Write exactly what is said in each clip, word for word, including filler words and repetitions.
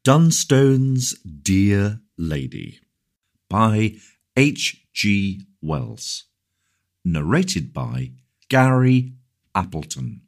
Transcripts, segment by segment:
Dunstone's Dear Lady by H G Wells. Narrated by Gary Appleton.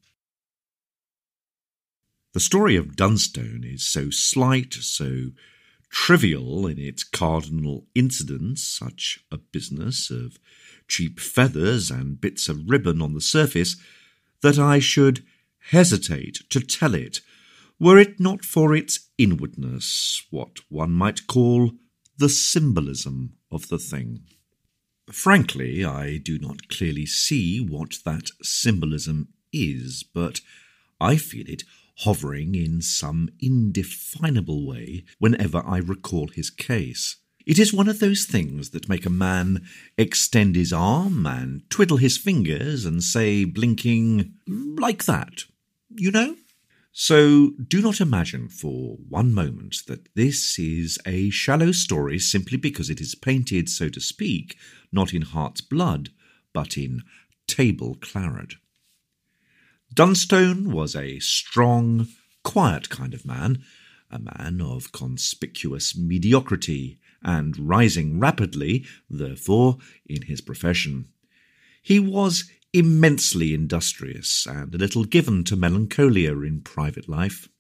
The story of Dunstone is so slight, so trivial in its cardinal incidents, such a business of cheap feathers and bits of ribbon on the surface, that I should hesitate to tell it, were it not for its inwardness, what one might call the symbolism of the thing. Frankly, I do not clearly see what that symbolism is, but I feel it hovering in some indefinable way whenever I recall his case. It is one of those things that make a man extend his arm and twiddle his fingers and say, blinking, like that, you know? So do not imagine for one moment that this is a shallow story simply because it is painted, so to speak, not in heart's blood, but in table claret. Dunstone was a strong, quiet kind of man, a man of conspicuous mediocrity, and rising rapidly, therefore, in his profession. He was immensely industrious and a little given to melancholia in private life.